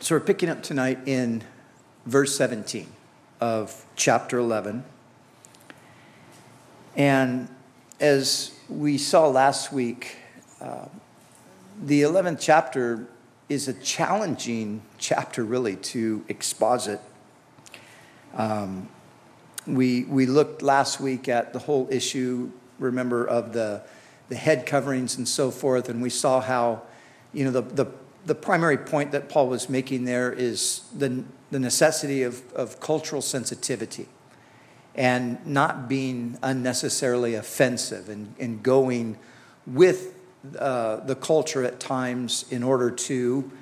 So we're picking up tonight in verse 17 of chapter 11. And as we saw last week, the 11th chapter is a challenging chapter, really, to exposit. We looked last week at the whole issue, remember, of the head coverings and so forth, and we saw how, the primary point that Paul was making there is the necessity of cultural sensitivity and not being unnecessarily offensive and going with the culture at times in order to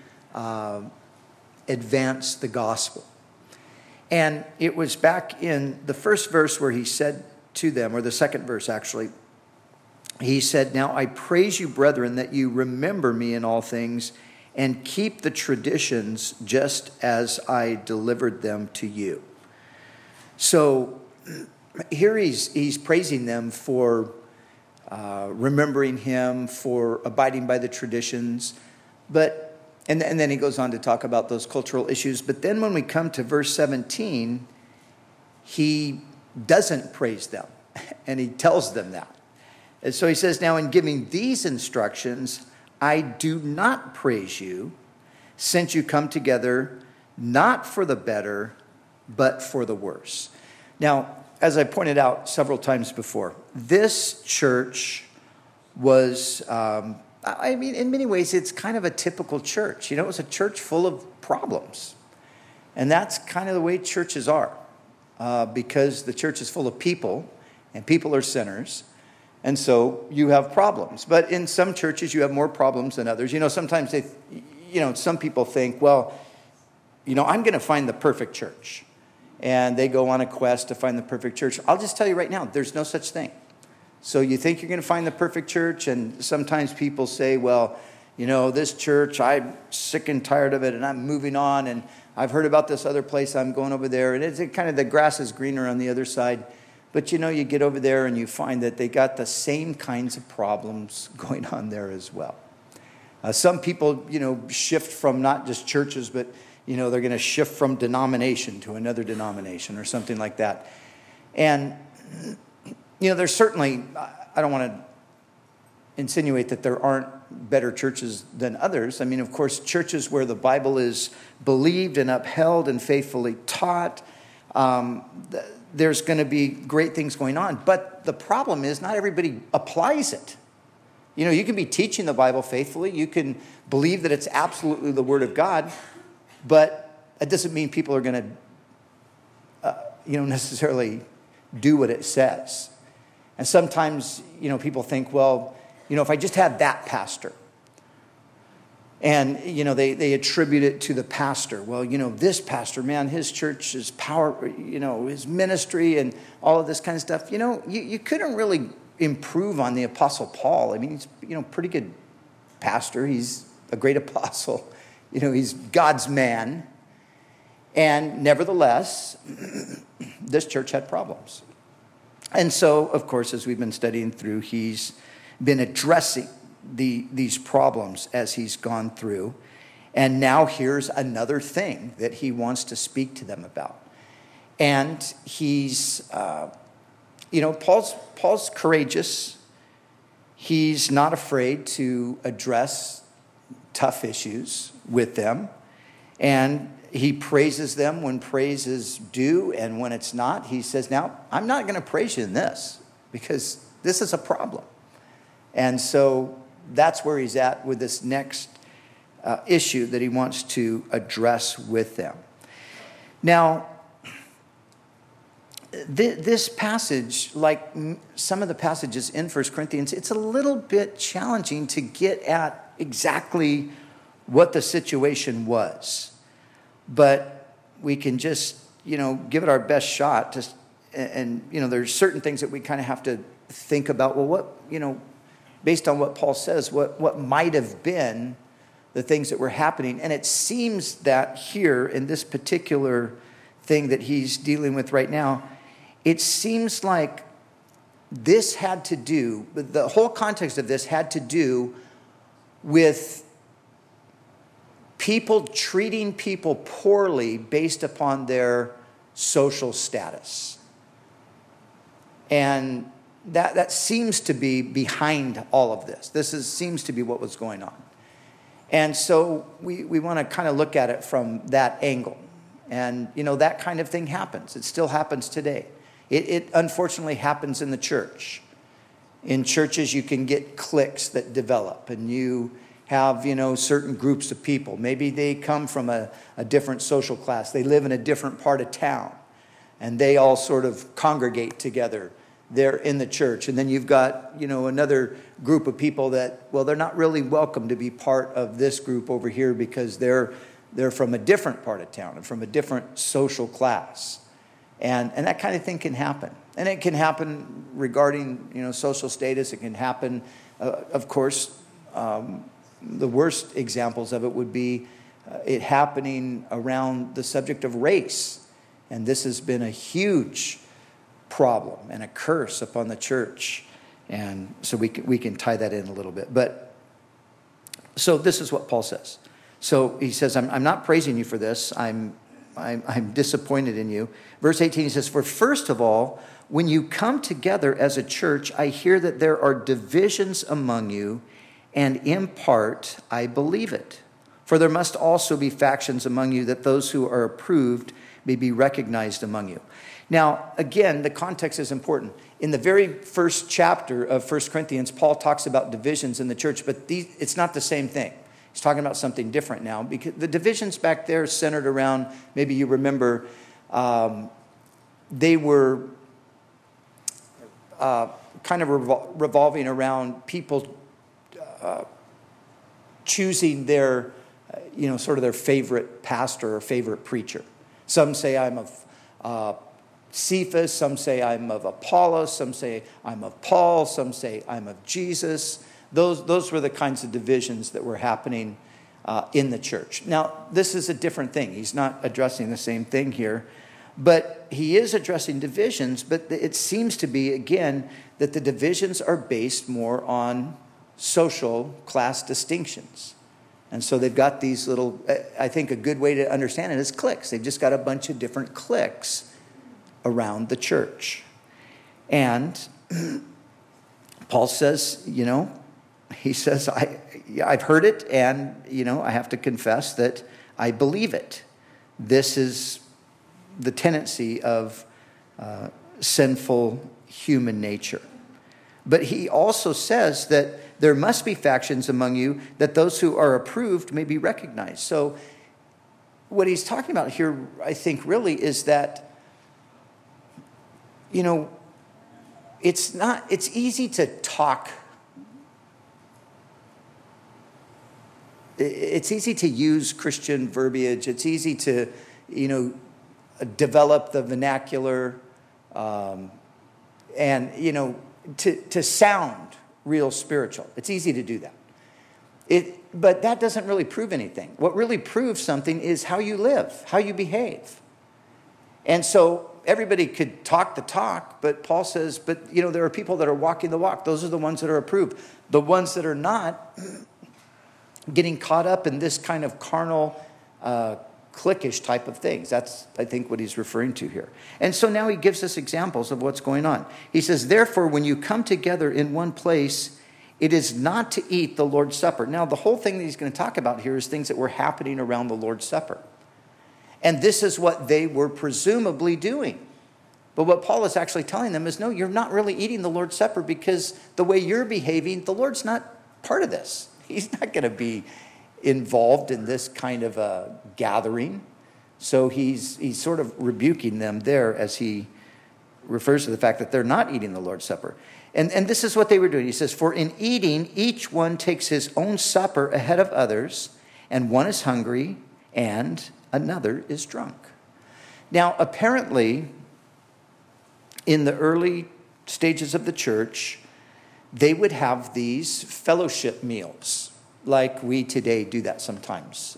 advance the gospel. And it was back in the first verse where he said to them, or the second verse actually, he said, "Now I praise you, brethren, that you remember me in all things and keep the traditions just as I delivered them to you." So here he's praising them for remembering him, for abiding by the traditions. And then he goes on to talk about those cultural issues. But then when we come to verse 17, he doesn't praise them. And he tells them that. And so he says, "Now in giving these instructions, I do not praise you, since you come together not for the better, but for the worse." Now, as I pointed out several times before, this church was, in many ways, it's kind of a typical church. It was a church full of problems. And that's kind of the way churches are, because the church is full of people, and people are sinners. And so you have problems. But in some churches, you have more problems than others. Sometimes some people think, well, I'm going to find the perfect church. And they go on a quest to find the perfect church. I'll just tell you right now, there's no such thing. So you think you're going to find the perfect church, and sometimes people say, well, this church, I'm sick and tired of it, and I'm moving on, and I've heard about this other place, I'm going over there, and it's kind of the grass is greener on the other side. But you get over there and you find that they got the same kinds of problems going on there as well. Some people, shift from not just churches, but, they're going to shift from denomination to another denomination or something like that. And, there's certainly, I don't want to insinuate that there aren't better churches than others. Of course, churches where the Bible is believed and upheld and faithfully taught, there's going to be great things going on. But the problem is not everybody applies it. You can be teaching the Bible faithfully. You can believe that it's absolutely the Word of God. But it doesn't mean people are going to, necessarily do what it says. And sometimes, people think, well, if I just had that pastor. And, they attribute it to the pastor. Well, this pastor, man, his church, his power, his ministry and all of this kind of stuff. You couldn't really improve on the Apostle Paul. He's, pretty good pastor. He's a great apostle. He's God's man. And nevertheless, this church had problems. And so, of course, as we've been studying through, he's been addressing these problems as he's gone through. And now here's another thing that he wants to speak to them about. And he's, Paul's courageous. He's not afraid to address tough issues with them. And he praises them when praise is due, and when it's not, he says, now, I'm not going to praise you in this, because this is a problem. And so that's where he's at with this next issue that he wants to address with them. Now, this passage, like some of the passages in 1 Corinthians, it's a little bit challenging to get at exactly what the situation was. But we can just, give it our best shot. And there's certain things that we kind of have to think about. Well, what, based on what Paul says, what might have been the things that were happening. And it seems that here in this particular thing that he's dealing with right now, it seems like this had to do, the whole context of this had to do with people treating people poorly based upon their social status. And that seems to be behind all of this. Seems to be what was going on. And so we want to kind of look at it from that angle. And, that kind of thing happens. It still happens today. It unfortunately happens in the church. In churches, you can get cliques that develop, and you have, certain groups of people. Maybe they come from a different social class. They live in a different part of town, and they all sort of congregate together there in the church. And then you've got, another group of people that, they're not really welcome to be part of this group over here because they're from a different part of town and from a different social class. And that kind of thing can happen. And it can happen regarding, social status. It can happen, of course, the worst examples of it would be it happening around the subject of race. And this has been a huge problem and a curse upon the church. And so we can tie that in a little bit. But so this is what Paul says. So he says, I'm not praising you for this. I'm disappointed in you. Verse 18, he says, for first of all, when you come together as a church, I hear that there are divisions among you, and in part I believe it. For there must also be factions among you, that those who are approved may be recognized among you. Now, again, the context is important. In the very first chapter of 1 Corinthians, Paul talks about divisions in the church, but it's not the same thing. He's talking about something different now, because the divisions back there centered around, maybe you remember, they were kind of revolving around people choosing their, sort of their favorite pastor or favorite preacher. Some say I'm of Cephas, some say I'm of Apollos, some say I'm of Paul, some say I'm of Jesus. Those were the kinds of divisions that were happening in the church. Now, this is a different thing. He's not addressing the same thing here, but he is addressing divisions, but it seems to be, again, that the divisions are based more on social class distinctions. And so they've got these little, I think a good way to understand it is cliques. They've just got a bunch of different cliques around the church. And Paul says, he says, I've heard it, and, I have to confess that I believe it. This is the tendency of sinful human nature. But he also says that there must be factions among you, that those who are approved may be recognized. So what he's talking about here, I think, really is that, it's easy to talk. It's easy to use Christian verbiage. It's easy to, develop the vernacular and, to sound real spiritual. It's easy to do that. But that doesn't really prove anything. What really proves something is how you live, how you behave. And so everybody could talk the talk, but Paul says, there are people that are walking the walk. Those are the ones that are approved. The ones that are not, getting caught up in this kind of carnal, cliquish type of things. That's, I think, what he's referring to here. And so now he gives us examples of what's going on. He says, therefore, when you come together in one place, it is not to eat the Lord's Supper. Now, the whole thing that he's going to talk about here is things that were happening around the Lord's Supper. And this is what they were presumably doing. But what Paul is actually telling them is, no, you're not really eating the Lord's Supper, because the way you're behaving, the Lord's not part of this. He's not going to be involved in this kind of a gathering. So he's sort of rebuking them there as he refers to the fact that they're not eating the Lord's Supper. And this is what they were doing. He says, for in eating, each one takes his own supper ahead of others, and one is hungry and another is drunk. Now, apparently, in the early stages of the church, they would have these fellowship meals, like we today do that sometimes.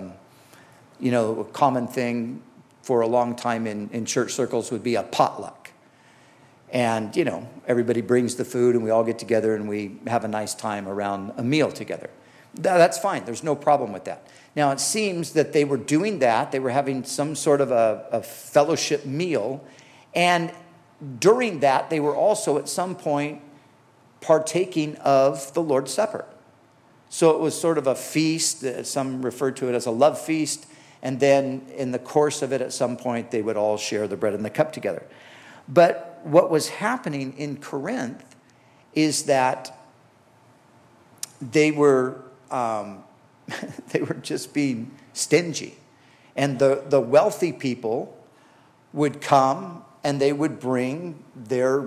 A common thing for a long time in church circles would be a potluck. And, everybody brings the food and we all get together and we have a nice time around a meal together. That's fine. There's no problem with that. Now, it seems that they were doing that. They were having some sort of a fellowship meal. And during that, they were also at some point partaking of the Lord's Supper. So it was sort of a feast. Some referred to it as a love feast. And then in the course of it, at some point, they would all share the bread and the cup together. But what was happening in Corinth is that they were just being stingy. And the wealthy people would come and they would bring their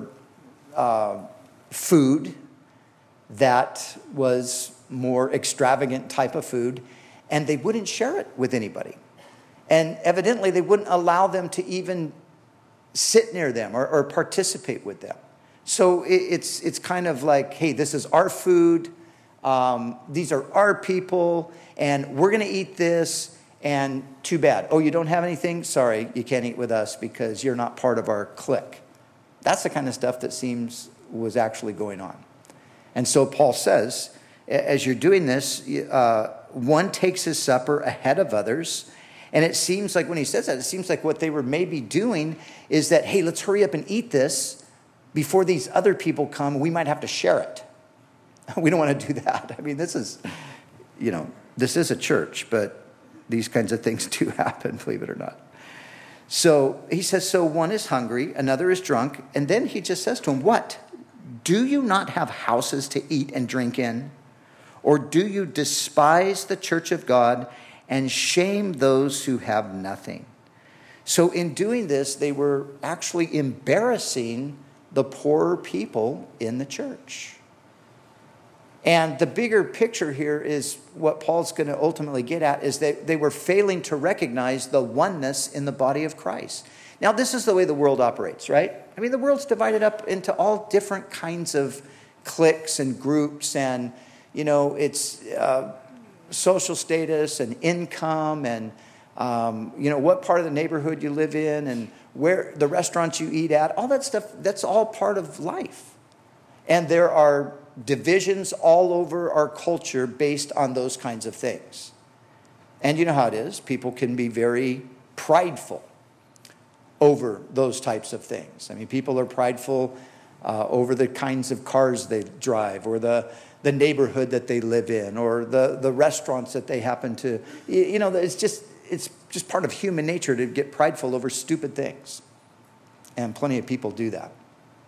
food that was more extravagant type of food, and they wouldn't share it with anybody. And evidently they wouldn't allow them to even sit near them or participate with them. So it's kind of like, hey, this is our food. These are our people, and we're going to eat this, and too bad. Oh, you don't have anything? Sorry, you can't eat with us because you're not part of our clique. That's the kind of stuff that seems was actually going on. And so Paul says, as you're doing this, one takes his supper ahead of others. And it seems like when he says that, it seems like what they were maybe doing is that, hey, let's hurry up and eat this before these other people come. We might have to share it. We don't want to do that. I mean, this is a church, but these kinds of things do happen, believe it or not. So he says, so one is hungry, another is drunk. And then he just says to him, what? Do you not have houses to eat and drink in? Or do you despise the church of God and shame those who have nothing? So in doing this, they were actually embarrassing the poorer people in the church. And the bigger picture here is what Paul's going to ultimately get at, is that they were failing to recognize the oneness in the body of Christ. Now, this is the way the world operates, right? I mean, the world's divided up into all different kinds of cliques and groups, and, it's social status and income and, what part of the neighborhood you live in and where the restaurants you eat at, all that stuff, that's all part of life. And there are divisions all over our culture based on those kinds of things. And you know how it is. People can be very prideful over those types of things. I mean, people are prideful over the kinds of cars they drive, or the neighborhood that they live in, or the restaurants that they happen to. It's just part of human nature to get prideful over stupid things. And plenty of people do that.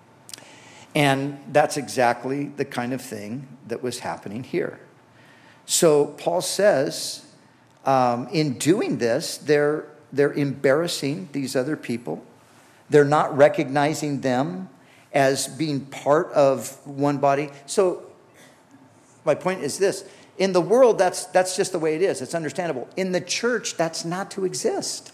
And that's exactly the kind of thing that was happening here. So Paul says, in doing this, they're embarrassing these other people. They're not recognizing them as being part of one body. So my point is this. In the world, that's just the way it is. It's understandable. In the church, that's not to exist.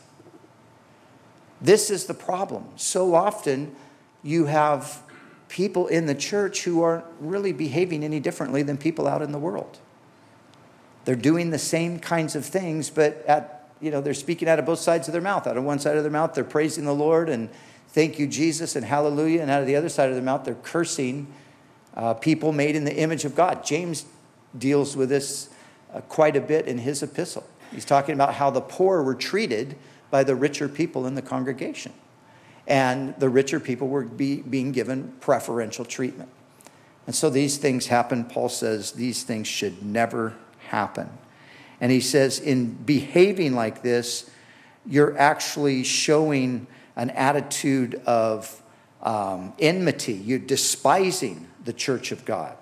This is the problem. So often you have people in the church who aren't really behaving any differently than people out in the world. They're doing the same kinds of things, but they're speaking out of both sides of their mouth. Out of one side of their mouth, they're praising the Lord and thank you, Jesus, and hallelujah. And out of the other side of their mouth, they're cursing people made in the image of God. James deals with this quite a bit in his epistle. He's talking about how the poor were treated by the richer people in the congregation. And the richer people were being given preferential treatment. And so these things happen. Paul says these things should never happen. And he says in behaving like this, you're actually showing an attitude of enmity. You're despising the church of God.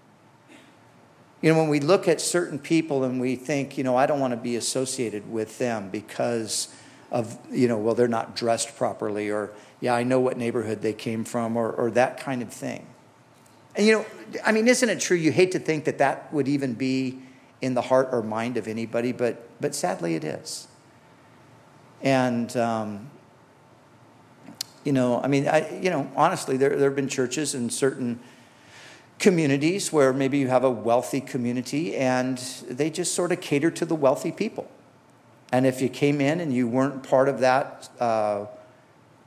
When we look at certain people and we think, I don't want to be associated with them because of, they're not dressed properly, or, I know what neighborhood they came from, or that kind of thing. And, isn't it true? You hate to think that would even be in the heart or mind of anybody, but sadly it is. And, honestly, there have been churches in certain communities where maybe you have a wealthy community and they just sort of cater to the wealthy people. And if you came in and you weren't part of that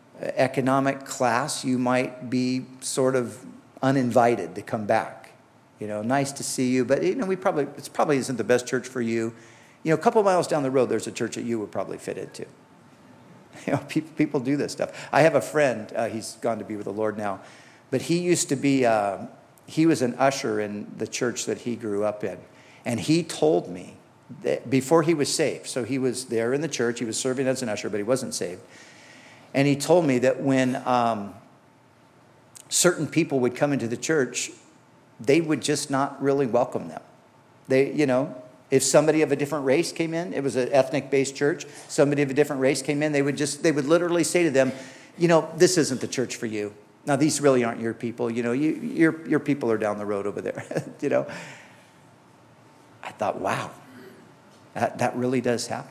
economic class, you might be sort of uninvited to come back. Nice to see you, but it probably isn't the best church for you. A couple miles down the road, there's a church that you would probably fit into. People do this stuff. I have a friend, he's gone to be with the Lord now, but he used to be, he was an usher in the church that he grew up in. And he told me that before he was saved, so he was there in the church, he was serving as an usher, but he wasn't saved. And he told me that when certain people would come into the church, they would just not really welcome them. If somebody of a different race came in, it was an ethnic-based church, somebody of a different race came in, they would literally say to them, this isn't the church for you. Now, these really aren't your people. Your people are down the road over there. I thought, wow, that really does happen.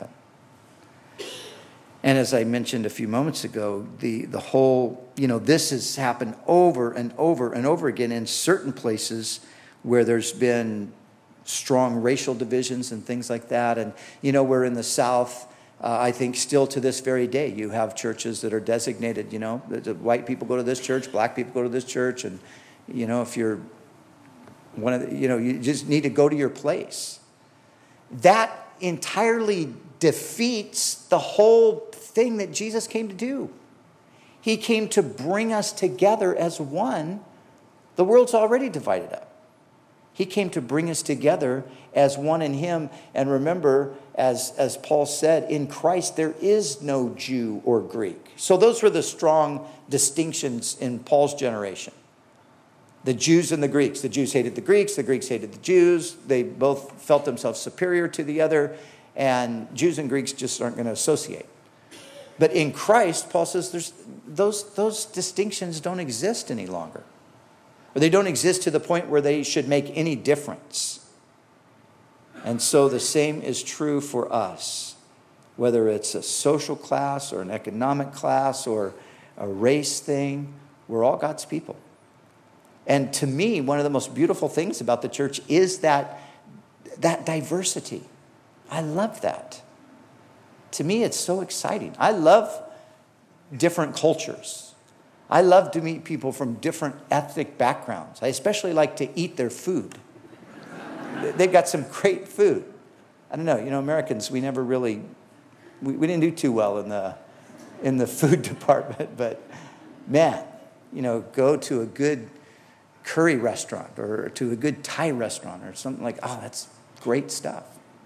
And as I mentioned a few moments ago, the whole, this has happened over and over and over again in certain places where there's been strong racial divisions and things like that. And, we're in the South. I think still to this very day, you have churches that are designated, the white people go to this church, black people go to this church. And, if you're one of the, you just need to go to your place. That entirely defeats the whole thing that Jesus came to do. He came to bring us together as one. The world's already divided up. He came to bring us together as one in him. And remember, as Paul said, in Christ there is no Jew or Greek. So those were the strong distinctions in Paul's generation. The Jews and the Greeks. The Jews hated the Greeks hated the Jews. They both felt themselves superior to the other. And Jews and Greeks just aren't going to associate. But in Christ, Paul says those distinctions don't exist any longer. Or they don't exist to the point where they should make any difference. And so the same is true for us. Whether it's a social class or an economic class or a race thing, we're all God's people. And to me, one of the most beautiful things about the church is that diversity. I love that. To me, it's so exciting. I love different cultures. I love to meet people from different ethnic backgrounds. I especially like to eat their food. They've got some great food. I don't know, Americans, we never really, we didn't do too well in the food department, but man, go to a good curry restaurant or to a good Thai restaurant or something like, that's great stuff.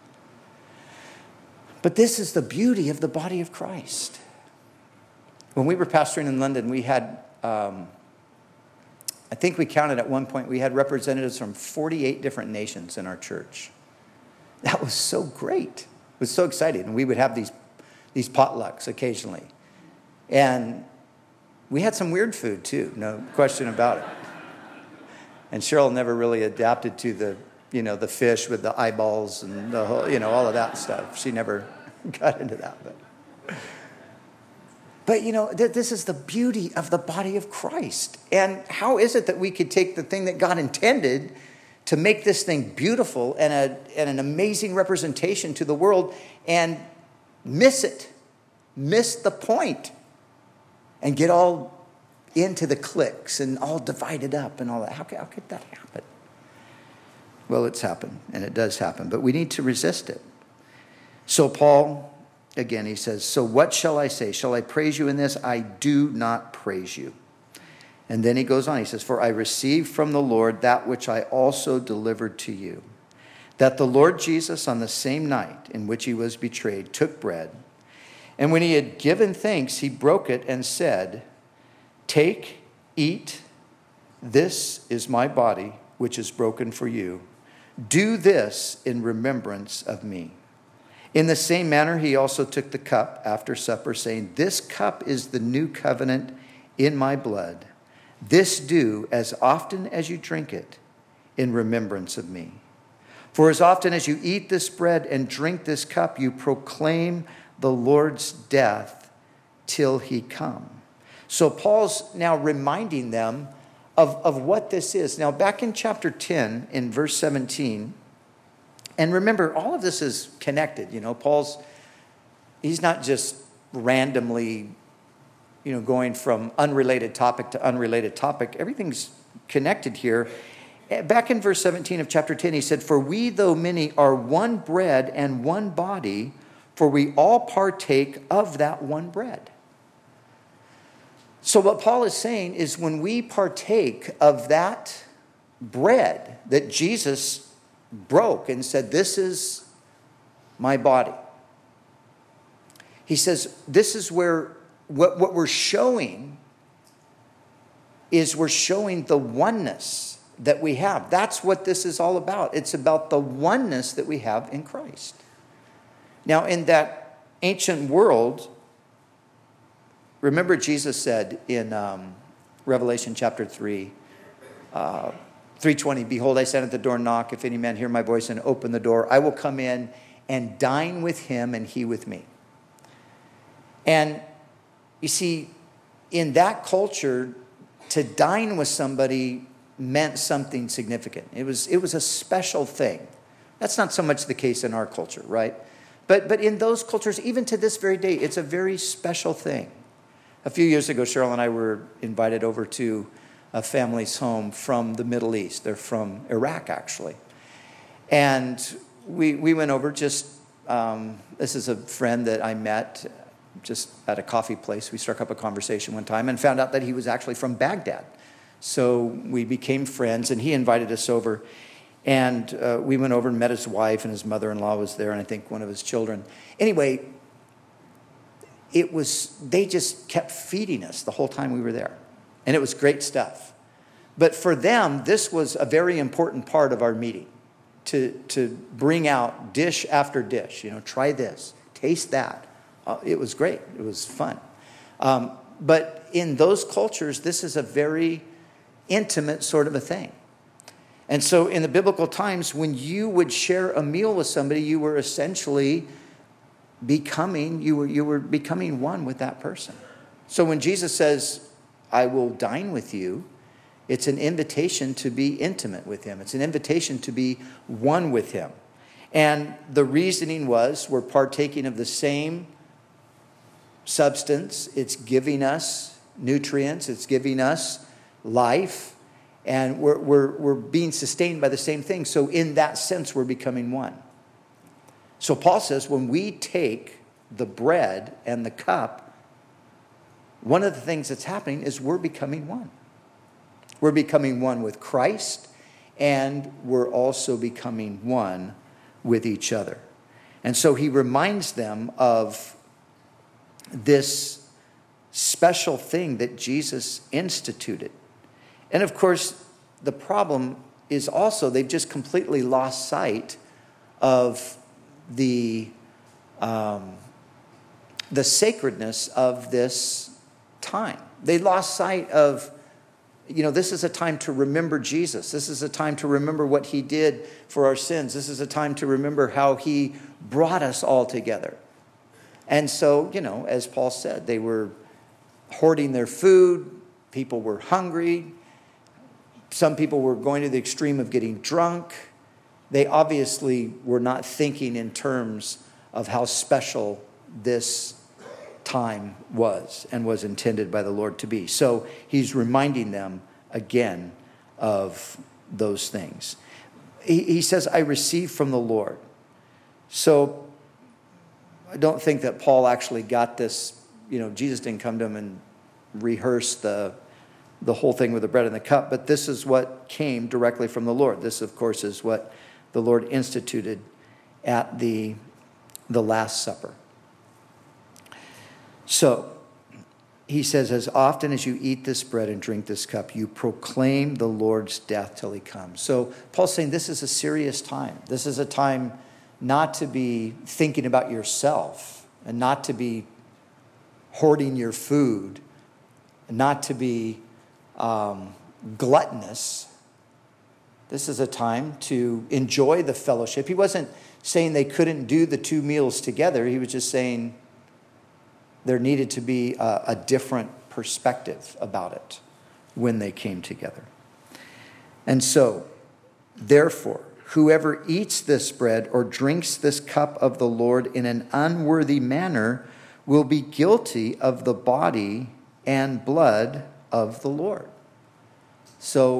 But this is the beauty of the body of Christ. When we were pastoring in London, we had, I think we counted at one point, we had representatives from 48 different nations in our church. That was so great. It was so exciting. And we would have these potlucks occasionally. And we had some weird food too, no question about it. And Cheryl never really adapted to the fish with the eyeballs and the whole, all of that stuff. She never got into that. But this is the beauty of the body of Christ. And how is it that we could take the thing that God intended to make this thing beautiful and an amazing representation to the world and miss it, miss the point, and get all into the cliques and all divided up and all that? How could that happen? Well, it's happened, and it does happen, but we need to resist it. So Paul, again, he says, so what shall I say? Shall I praise you in this? I do not praise you. And then he goes on, he says, for I received from the Lord that which I also delivered to you, that the Lord Jesus on the same night in which he was betrayed took bread, and when he had given thanks, he broke it and said, take, eat, this is my body, which is broken for you. Do this in remembrance of me. In the same manner, he also took the cup after supper, saying, this cup is the new covenant in my blood. This do as often as you drink it in remembrance of me. For as often as you eat this bread and drink this cup, you proclaim the Lord's death till he come. So Paul's now reminding them of what this is. Now, back in chapter 10, in verse 17, and remember, all of this is connected. He's not just randomly, going from unrelated topic to unrelated topic. Everything's connected here. back in verse 17 of chapter 10, he said, "For we, though many, are one bread and one body, for we all partake of that one bread." So what Paul is saying is when we partake of that bread that Jesus broke and said, "This is my body," he says, this is where what we're showing is we're showing the oneness that we have. That's what this is all about. It's about the oneness that we have in Christ. Now, in that ancient world, remember Jesus said in Revelation chapter 3, 3:20, "Behold, I stand at the door and knock. If any man hear my voice and open the door, I will come in and dine with him and he with me." And you see, in that culture, to dine with somebody meant something significant. It was a special thing. That's not so much the case in our culture, right? But in those cultures, even to this very day, it's a very special thing. A few years ago, Cheryl and I were invited over to a family's home from the Middle East. They're from Iraq, actually. And we went over this is a friend that I met just at a coffee place. We struck up a conversation one time and found out that he was actually from Baghdad. So we became friends, and he invited us over. And we went over and met his wife, and his mother-in-law was there, and I think one of his children. Anyway, they just kept feeding us the whole time we were there. And it was great stuff. But for them, this was a very important part of our meeting, to bring out dish after dish. Try this, taste that. It was great. It was fun. But in those cultures, this is a very intimate sort of a thing. And so in the biblical times, when you would share a meal with somebody, you were essentially becoming one with that person. So when Jesus says, "I will dine with you," it's an invitation to be intimate with him. It's an invitation to be one with him. And the reasoning was we're partaking of the same substance. It's giving us nutrients. It's giving us life. And we're being sustained by the same thing. So in that sense, we're becoming one. So Paul says when we take the bread and the cup, one of the things that's happening is we're becoming one. We're becoming one with Christ, and we're also becoming one with each other. And so he reminds them of this special thing that Jesus instituted. And of course, the problem is also they've just completely lost sight of the sacredness of this time. They lost sight of, this is a time to remember Jesus. This is a time to remember what he did for our sins. This is a time to remember how he brought us all together. And so, as Paul said, they were hoarding their food. People were hungry. Some people were going to the extreme of getting drunk. They obviously were not thinking in terms of how special this time was and was intended by the Lord to be. So he's reminding them again of those things. He says, "I received from the Lord." So I don't think that Paul actually got this. Jesus didn't come to him and rehearse the whole thing with the bread and the cup, but this is what came directly from the Lord. This, of course, is what the Lord instituted at the Last Supper. So he says, "As often as you eat this bread and drink this cup, you proclaim the Lord's death till he comes." So Paul's saying this is a serious time. This is a time not to be thinking about yourself and not to be hoarding your food, and not to be gluttonous. This is a time to enjoy the fellowship. He wasn't saying they couldn't do the two meals together. He was just saying there needed to be a different perspective about it when they came together. And so, therefore, whoever eats this bread or drinks this cup of the Lord in an unworthy manner will be guilty of the body and blood of the Lord. So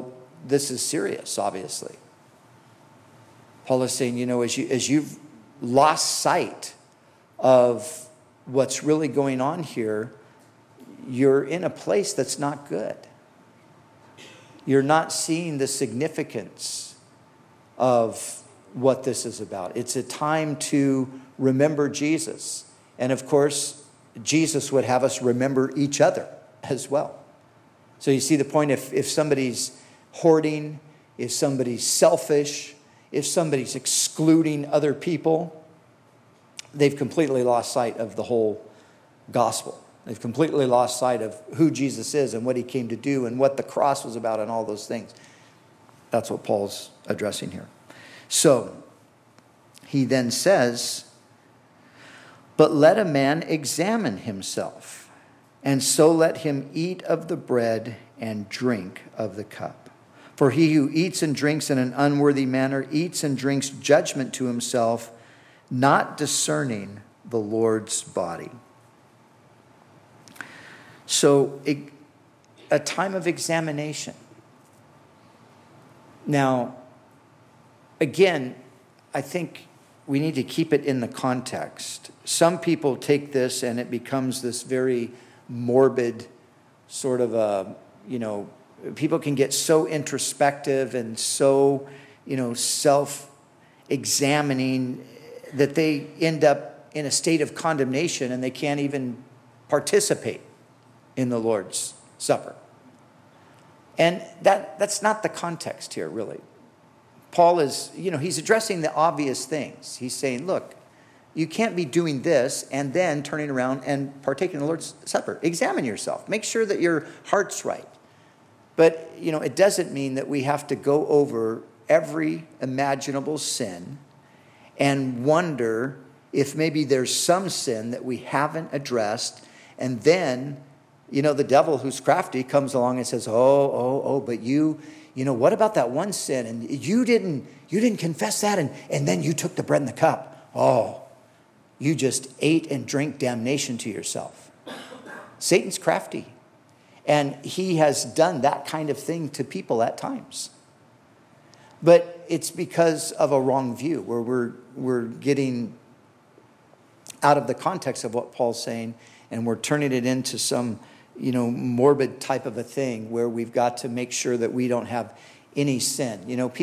this is serious, obviously. Paul is saying, as you've lost sight of what's really going on here, you're in a place that's not good. You're not seeing the significance of what this is about. It's a time to remember Jesus. And of course, Jesus would have us remember each other as well. So you see the point, if somebody's hoarding, if somebody's selfish, if somebody's excluding other people, they've completely lost sight of the whole gospel. They've completely lost sight of who Jesus is and what he came to do and what the cross was about and all those things. That's what Paul's addressing here. So he then says, but let a man examine himself, and so let him eat of the bread and drink of the cup. For he who eats and drinks in an unworthy manner eats and drinks judgment to himself, not discerning the Lord's body. So a time of examination. Now, again, I think we need to keep it in the context. Some people take this and it becomes this very morbid sort of a, people can get so introspective and so, self-examining that they end up in a state of condemnation and they can't even participate in the Lord's Supper. And that's not the context here, really. Paul is, he's addressing the obvious things. He's saying, look, you can't be doing this and then turning around and partaking in the Lord's Supper. Examine yourself. Make sure that your heart's right. But, it doesn't mean that we have to go over every imaginable sin and wonder if maybe there's some sin that we haven't addressed, and then the devil, who's crafty, comes along and says, but what about that one sin? And you didn't confess that, and then you took the bread and the cup. Oh, you just ate and drank damnation to yourself. Satan's crafty. And he has done that kind of thing to people at times. But it's because of a wrong view, where we're getting out of the context of what Paul's saying, and we're turning it into some morbid type of a thing where we've got to make sure that we don't have any sin.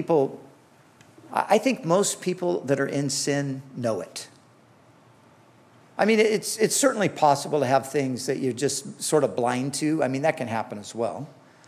I think most people that are in sin know it. I mean, it's certainly possible to have things that you're just sort of blind to. I mean, that can happen as well.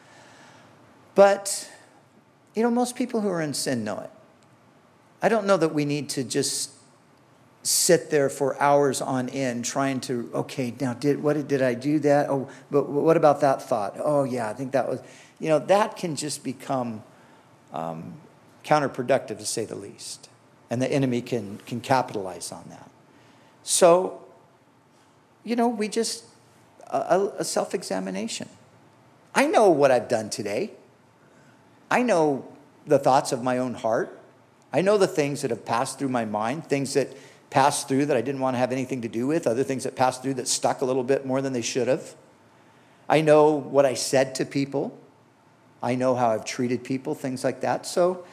But, most people who are in sin know it. I don't know that we need to just sit there for hours on end trying to, okay, now did I do that? Oh, but what about that thought? Oh, yeah, I think that was, that can just become counterproductive, to say the least. And the enemy can capitalize on that. So, we just, a self-examination. I know what I've done today. I know the thoughts of my own heart. I know the things that have passed through my mind, things that passed through that I didn't want to have anything to do with, other things that passed through that stuck a little bit more than they should have. I know what I said to people. I know how I've treated people, things like that. So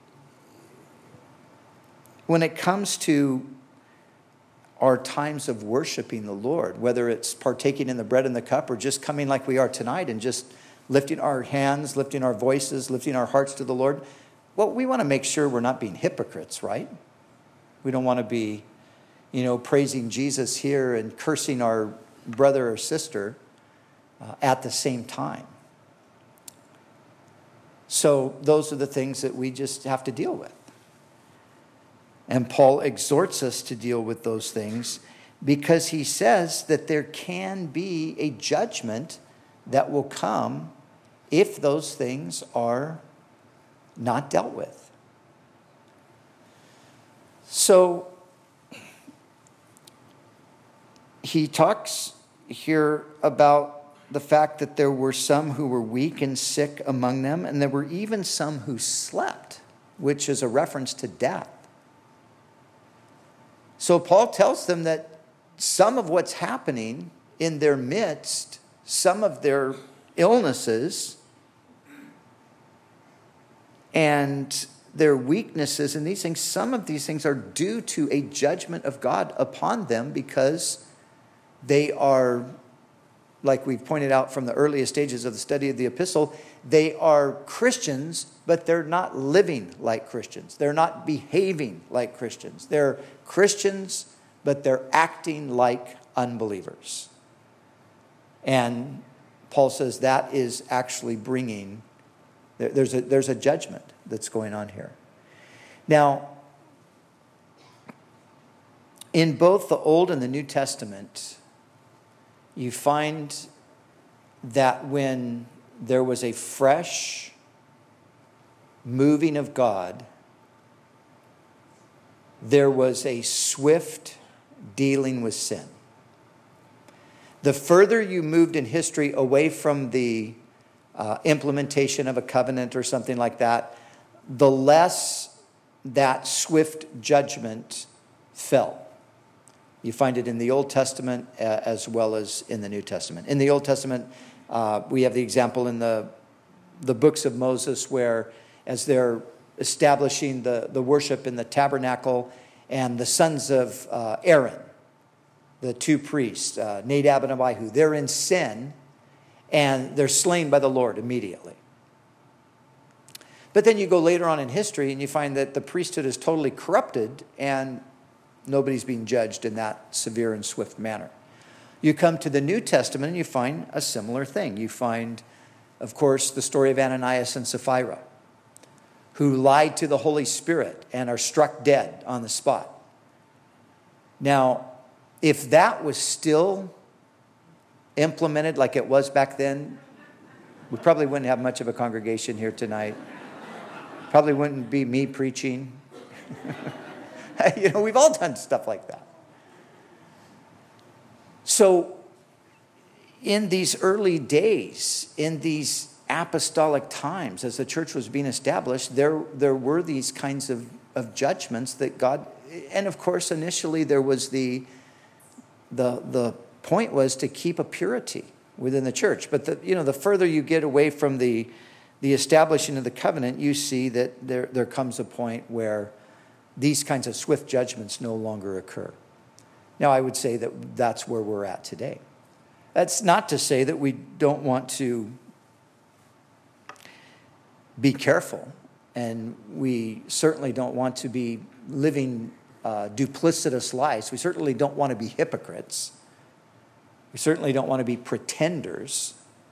when it comes to our times of worshiping the Lord, whether it's partaking in the bread and the cup or just coming like we are tonight and just lifting our hands, lifting our voices, lifting our hearts to the Lord, well, we want to make sure we're not being hypocrites, right? We don't want to be, praising Jesus here and cursing our brother or sister at the same time. So those are the things that we just have to deal with. And Paul exhorts us to deal with those things because he says that there can be a judgment that will come if those things are not dealt with. So he talks here about the fact that there were some who were weak and sick among them, and there were even some who slept, which is a reference to death. So Paul tells them that some of what's happening in their midst, some of their illnesses, and their weaknesses and these things, some of these things are due to a judgment of God upon them because they are, like we've pointed out from the earliest stages of the study of the epistle, they are Christians, but they're not living like Christians. They're not behaving like Christians. They're Christians, but they're acting like unbelievers. And Paul says that is actually bringing, there's a judgment that's going on here. Now, in both the Old and the New Testament, you find that when there was a fresh moving of God, there was a swift dealing with sin. The further you moved in history away from the implementation of a covenant or something like that, the less that swift judgment fell. You find it in the Old Testament as well as in the New Testament. In the Old Testament, we have the example in the books of Moses where as they're establishing the worship in the tabernacle, and the sons of Aaron, the two priests, Nadab and Abihu, they're in sin and they're slain by the Lord immediately. But then you go later on in history and you find that the priesthood is totally corrupted and nobody's being judged in that severe and swift manner. You come to the New Testament and you find a similar thing. You find, of course, the story of Ananias and Sapphira, who lied to the Holy Spirit and are struck dead on the spot. Now, if that was still implemented like it was back then, we probably wouldn't have much of a congregation here tonight. Probably wouldn't be me preaching. We've all done stuff like that. So, in these early days, in these apostolic times, as the church was being established, there were these kinds of judgments that God, and of course, initially there was the point was to keep a purity within the church. But the further you get away from the establishing of the covenant, you see that there comes a point where these kinds of swift judgments no longer occur. Now, I would say that that's where we're at today. That's not to say that we don't want to be careful, and we certainly don't want to be living duplicitous lives. We certainly don't want to be hypocrites. We certainly don't want to be pretenders.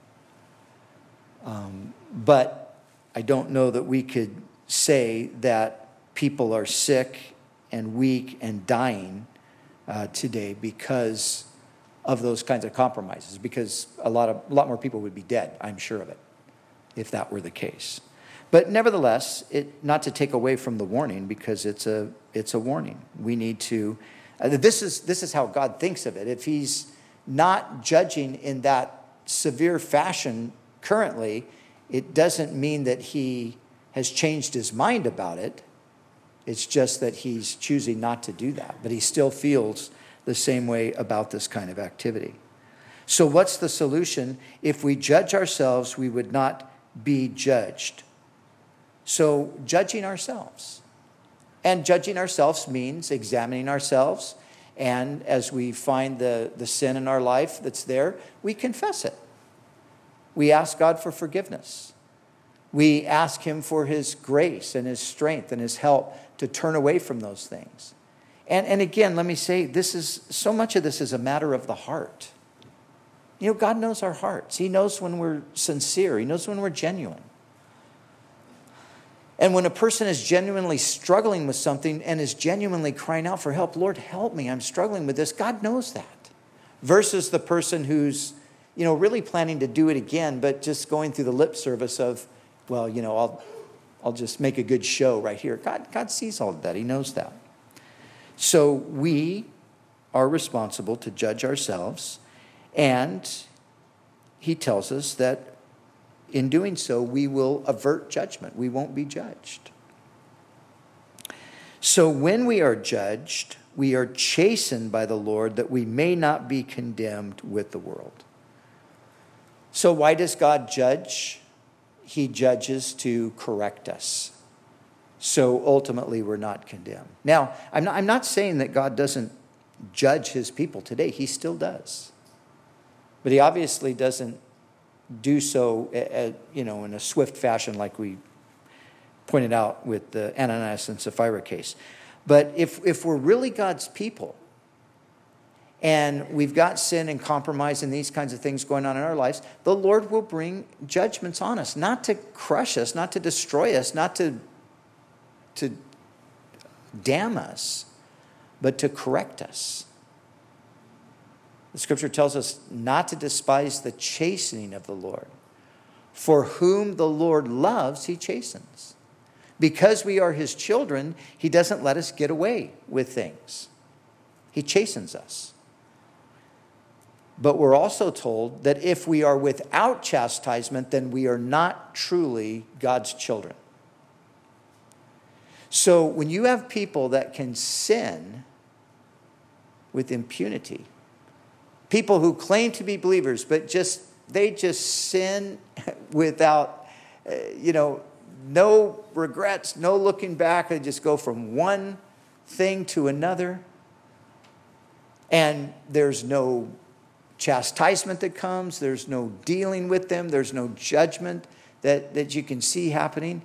But I don't know that we could say that people are sick and weak and dying today because of those kinds of compromises, because a lot more people would be dead, I'm sure of it, if that were the case. But nevertheless, not to take away from the warning, because it's a warning. We need to. This is how God thinks of it. If He's not judging in that severe fashion currently, it doesn't mean that He has changed His mind about it. It's just that He's choosing not to do that. But He still feels the same way about this kind of activity. So what's the solution? If we judge ourselves, we would not be judged. So judging ourselves. And judging ourselves means examining ourselves. And as we find the sin in our life that's there, we confess it. We ask God for forgiveness. We ask Him for His grace and His strength and His help to turn away from those things. And again, let me say, so much of this is a matter of the heart. God knows our hearts. He knows when we're sincere. He knows when we're genuine. And when a person is genuinely struggling with something and is genuinely crying out for help, Lord, help me, I'm struggling with this, God knows that. Versus the person who's, really planning to do it again, but just going through the lip service of, well, I'll just make a good show right here. God sees all of that. He knows that. So we are responsible to judge ourselves, and He tells us that in doing so, we will avert judgment. We won't be judged. So when we are judged, we are chastened by the Lord that we may not be condemned with the world. So why does God judge? He judges to correct us. So ultimately, we're not condemned. Now, I'm not saying that God doesn't judge his people today. He still does. But he obviously doesn't do so, in a swift fashion like we pointed out with the Ananias and Sapphira case. But if we're really God's people, and we've got sin and compromise and these kinds of things going on in our lives, the Lord will bring judgments on us, not to crush us, not to destroy us, not to damn us, but to correct us. The scripture tells us not to despise the chastening of the Lord. For whom the Lord loves, he chastens. Because we are his children, he doesn't let us get away with things. He chastens us. But we're also told that if we are without chastisement, then we are not truly God's children. So when you have people that can sin with impunity, people who claim to be believers, but they just sin without, no regrets, no looking back. They just go from one thing to another. And there's no chastisement that comes. There's no dealing with them. There's no judgment that you can see happening.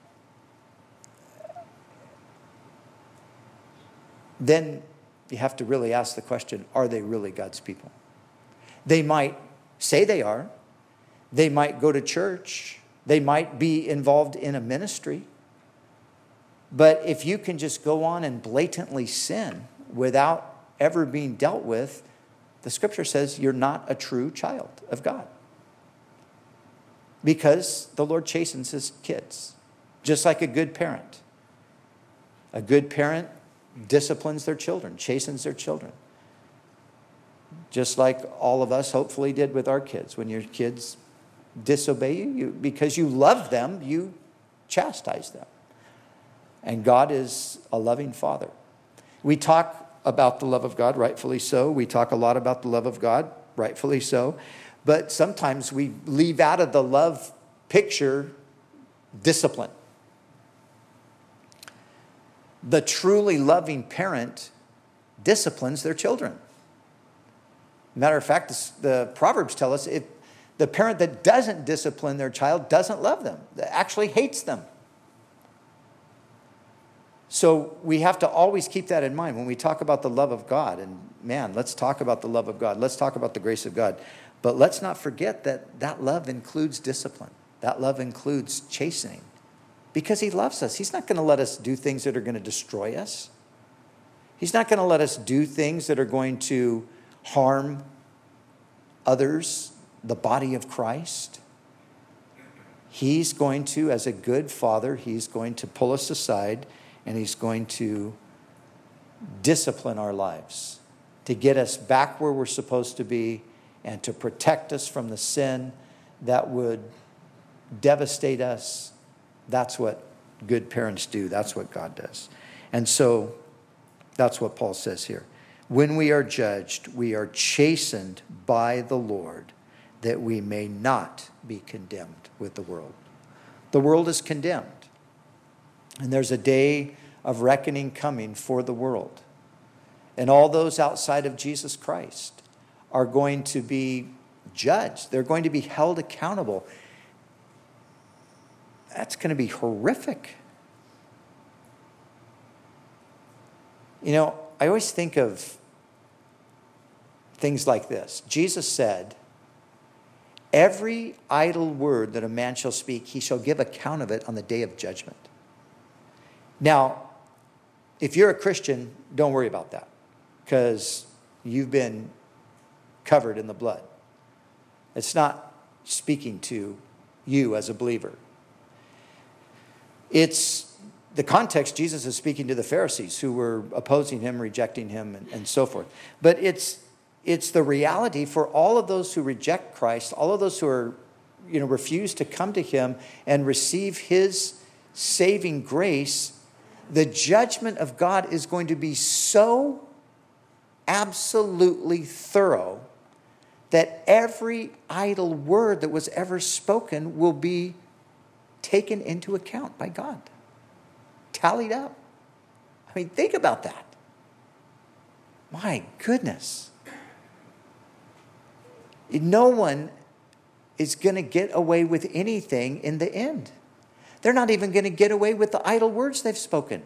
Then you have to really ask the question, are they really God's people? They might say they are. They might go to church. They might be involved in a ministry. But if you can just go on and blatantly sin without ever being dealt with, the scripture says you're not a true child of God. Because the Lord chastens his kids, just like a good parent. A good parent disciplines their children, chastens their children. Just like all of us hopefully did with our kids. When your kids disobey you, because you love them, you chastise them. And God is a loving Father. We talk about the love of God, rightfully so. We talk a lot about the love of God, rightfully so. But sometimes we leave out of the love picture discipline. The truly loving parent disciplines their children. Matter of fact, the Proverbs tell us if the parent that doesn't discipline their child doesn't love them, actually hates them. So we have to always keep that in mind when we talk about the love of God. And man, let's talk about the love of God. Let's talk about the grace of God. But let's not forget that that love includes discipline. That love includes chastening. Because he loves us. He's not going to let us do things that are going to destroy us. He's not going to let us do things that are going to harm others, the body of Christ. He's going to, as a good father, he's going to pull us aside and he's going to discipline our lives to get us back where we're supposed to be and to protect us from the sin that would devastate us. That's what good parents do. That's what God does. And so that's what Paul says here. When we are judged, we are chastened by the Lord that we may not be condemned with the world. The world is condemned. And there's a day of reckoning coming for the world. And all those outside of Jesus Christ are going to be judged. They're going to be held accountable. That's going to be horrific. I always think of things like this. Jesus said, every idle word that a man shall speak, he shall give account of it on the day of judgment. Now, if you're a Christian, don't worry about that because you've been covered in the blood. It's not speaking to you as a believer. It's the context. Jesus is speaking to the Pharisees who were opposing him, rejecting him, and so forth. But it's the reality for all of those who reject Christ, all of those who are, refuse to come to him and receive his saving grace. The judgment of God is going to be so absolutely thorough that every idle word that was ever spoken will be taken into account by God. tallied up. I mean, think about that. My goodness. No one is going to get away with anything in the end. They're not even going to get away with the idle words they've spoken.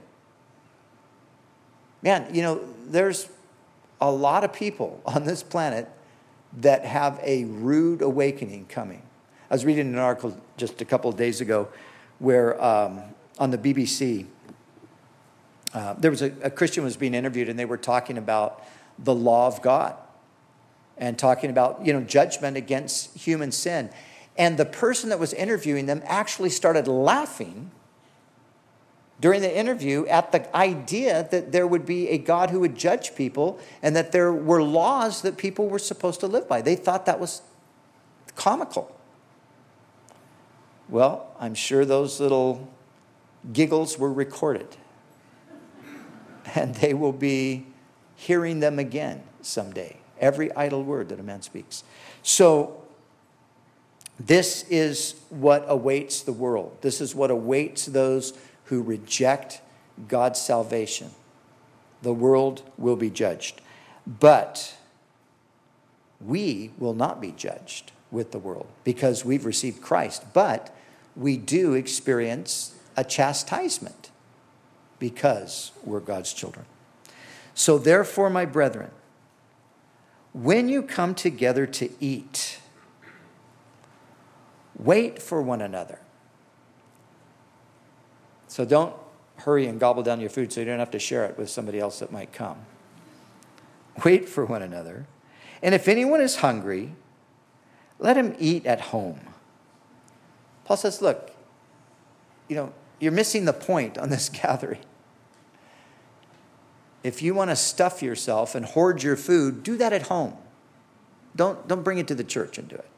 Man, there's a lot of people on this planet that have a rude awakening coming. I was reading an article just a couple of days ago where on the BBC, there was a Christian was being interviewed, and they were talking about the law of God and talking about, judgment against human sin. And the person that was interviewing them actually started laughing during the interview at the idea that there would be a God who would judge people and that there were laws that people were supposed to live by. They thought that was comical. Well, I'm sure those little giggles were recorded. And they will be hearing them again someday. Every idle word that a man speaks. So, this is what awaits the world. This is what awaits those who reject God's salvation. The world will be judged. But we will not be judged with the world because we've received Christ. But we do experience a chastisement because we're God's children. So therefore, my brethren, when you come together to eat, wait for one another. So don't hurry and gobble down your food so you don't have to share it with somebody else that might come. Wait for one another. And if anyone is hungry, let him eat at home. Paul says, look, you're missing the point on this gathering. If you want to stuff yourself and hoard your food, do that at home. Don't bring it to the church and do it.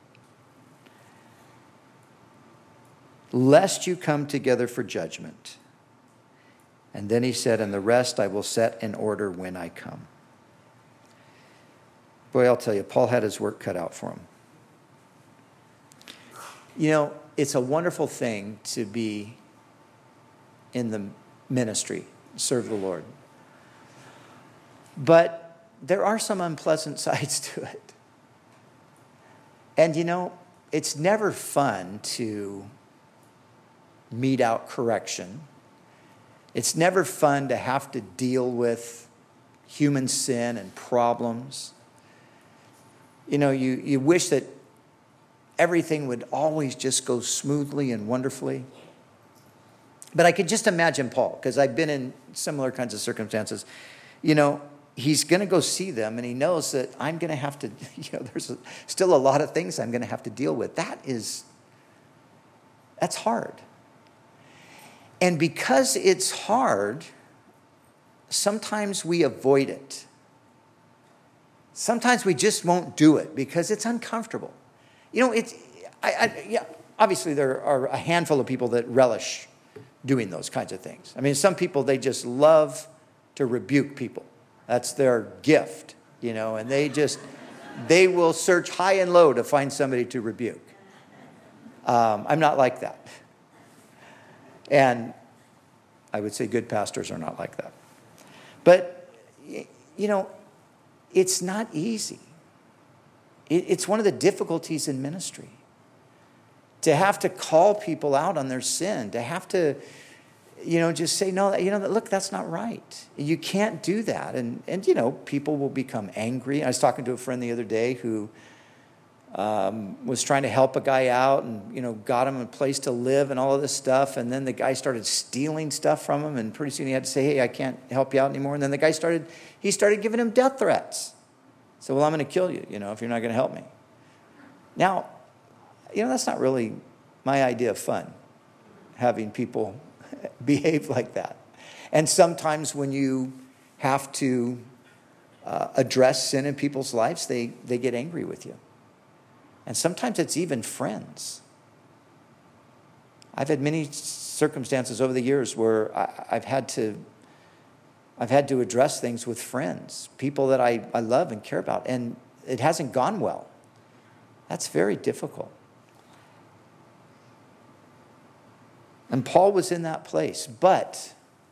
Lest you come together for judgment. And then he said, and the rest I will set in order when I come. Boy, I'll tell you, Paul had his work cut out for him. It's a wonderful thing to be in the ministry, serve the Lord. But there are some unpleasant sides to it. And it's never fun to mete out correction. It's never fun to have to deal with human sin and problems. You wish that everything would always just go smoothly and wonderfully. But I could just imagine Paul, because I've been in similar kinds of circumstances. He's going to go see them, and he knows that I'm going to have to, there's still a lot of things I'm going to have to deal with. That's hard. And because it's hard, sometimes we avoid it. Sometimes we just won't do it because it's uncomfortable. Obviously there are a handful of people that relish doing those kinds of things. I mean, some people, they just love to rebuke people. That's their gift, and they will search high and low to find somebody to rebuke. I'm not like that. And I would say good pastors are not like that. But, it's not easy. It's one of the difficulties in ministry. To have to call people out on their sin. To have to, just say, no, look, that's not right. You can't do that. And people will become angry. I was talking to a friend the other day who was trying to help a guy out and, got him a place to live and all of this stuff. And then the guy started stealing stuff from him. And pretty soon he had to say, hey, I can't help you out anymore. And then the guy started giving him death threats. So, well, I'm going to kill you, if you're not going to help me. Now, that's not really my idea of fun, having people behave like that. And sometimes when you have to address sin in people's lives, they get angry with you. And sometimes it's even friends. I've had many circumstances over the years where I've had to address things with friends, people that I love and care about, and it hasn't gone well. That's very difficult. And Paul was in that place, but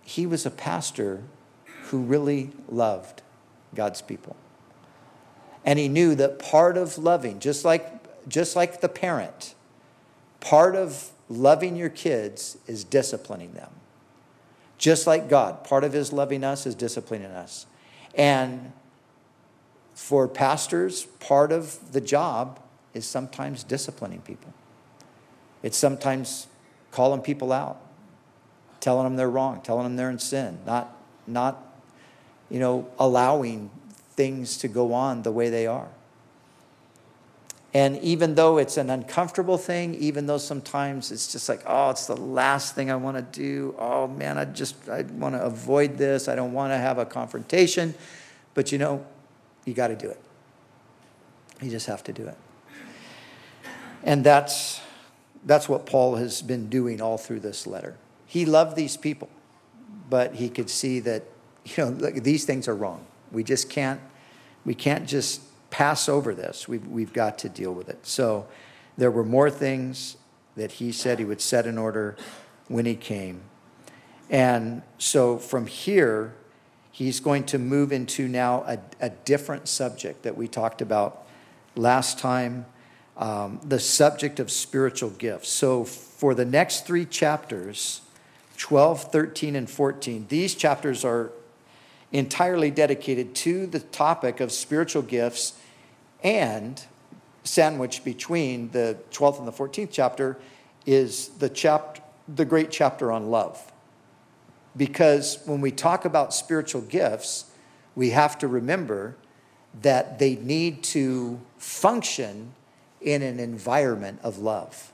he was a pastor who really loved God's people. And he knew that part of loving, just like the parent, part of loving your kids is disciplining them. Just like God, part of his loving us is disciplining us. And for pastors, part of the job is sometimes disciplining people. It's sometimes calling people out, telling them they're wrong, telling them they're in sin, not allowing things to go on the way they are. And even though it's an uncomfortable thing, even though sometimes it's just like, oh, it's the last thing I want to do. Oh, man, I want to avoid this. I don't want to have a confrontation. But, you got to do it. You just have to do it. And that's what Paul has been doing all through this letter. He loved these people, but he could see that, these things are wrong. We can't just pass over this. We've got to deal with it. So there were more things that he said he would set in order when he came. And so from here, he's going to move into now a different subject that we talked about last time, the subject of spiritual gifts. So for the next 3 chapters, 12, 13, and 14, these chapters are entirely dedicated to the topic of spiritual gifts, and sandwiched between the 12th and the 14th chapter is the great chapter on love. Because when we talk about spiritual gifts, we have to remember that they need to function in an environment of love.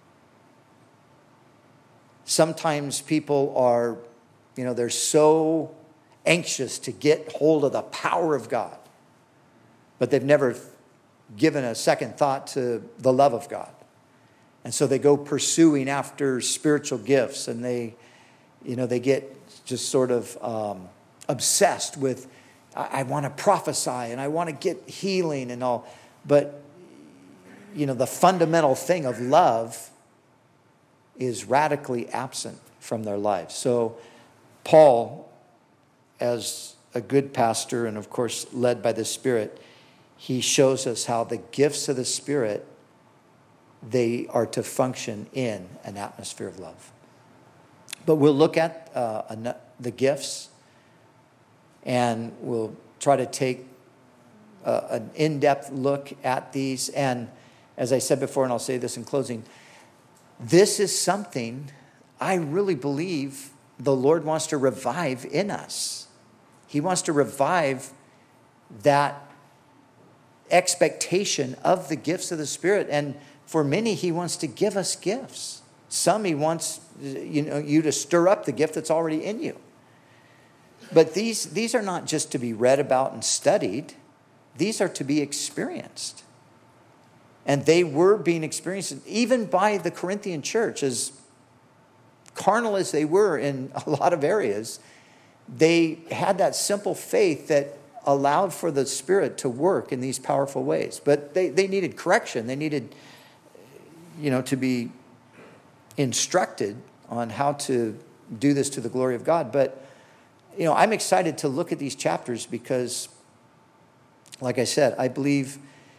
Sometimes people are, they're so anxious to get hold of the power of God, but they've never given a second thought to the love of God. And so they go pursuing after spiritual gifts, and they get just sort of obsessed with, I want to prophesy and I want to get healing and all. But, the fundamental thing of love is radically absent from their lives. So Paul, as a good pastor and of course led by the Spirit, he shows us how the gifts of the Spirit, they are to function in an atmosphere of love. But we'll look at the gifts, and we'll try to take an in-depth look at these. And as I said before, and I'll say this in closing, this is something I really believe the Lord wants to revive in us. He wants to revive that expectation of the gifts of the Spirit. And for many, he wants to give us gifts. Some he wants you to stir up the gift that's already in you. But these are not just to be read about and studied. These are to be experienced. And they were being experienced even by the Corinthian church. As carnal as they were in a lot of areas, they had that simple faith that allowed for the Spirit to work in these powerful ways. But they needed correction. They needed, to be instructed on how to do this to the glory of God. But, I'm excited to look at these chapters because, like I said, I believe,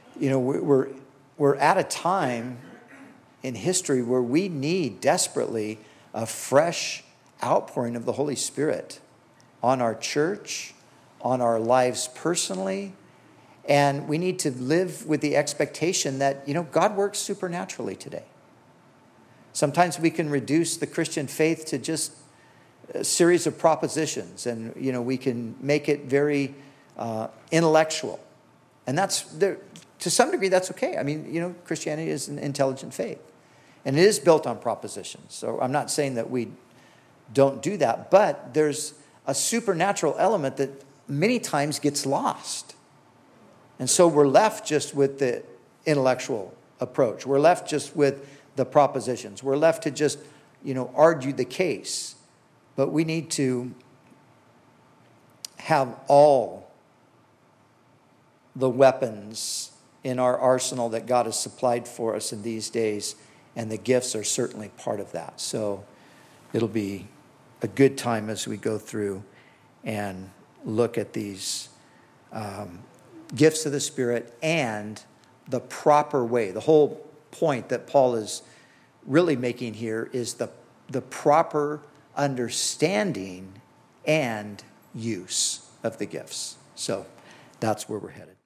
we're at a time in history where we need desperately a fresh outpouring of the Holy Spirit on our church, on our lives personally. And we need to live with the expectation that, God works supernaturally today. Sometimes we can reduce the Christian faith to just a series of propositions, and, we can make it very intellectual. And that's, to some degree, that's okay. I mean, Christianity is an intelligent faith. And it is built on propositions. So I'm not saying that we don't do that, but there's a supernatural element that many times gets lost. And so we're left just with the intellectual approach. We're left just with the propositions. We're left to just, argue the case. But we need to have all the weapons in our arsenal that God has supplied for us in these days, and the gifts are certainly part of that. So it'll be a good time as we go through and look at these gifts of the Spirit and the proper way. The whole point that Paul is really making here is the proper understanding and use of the gifts. So that's where we're headed.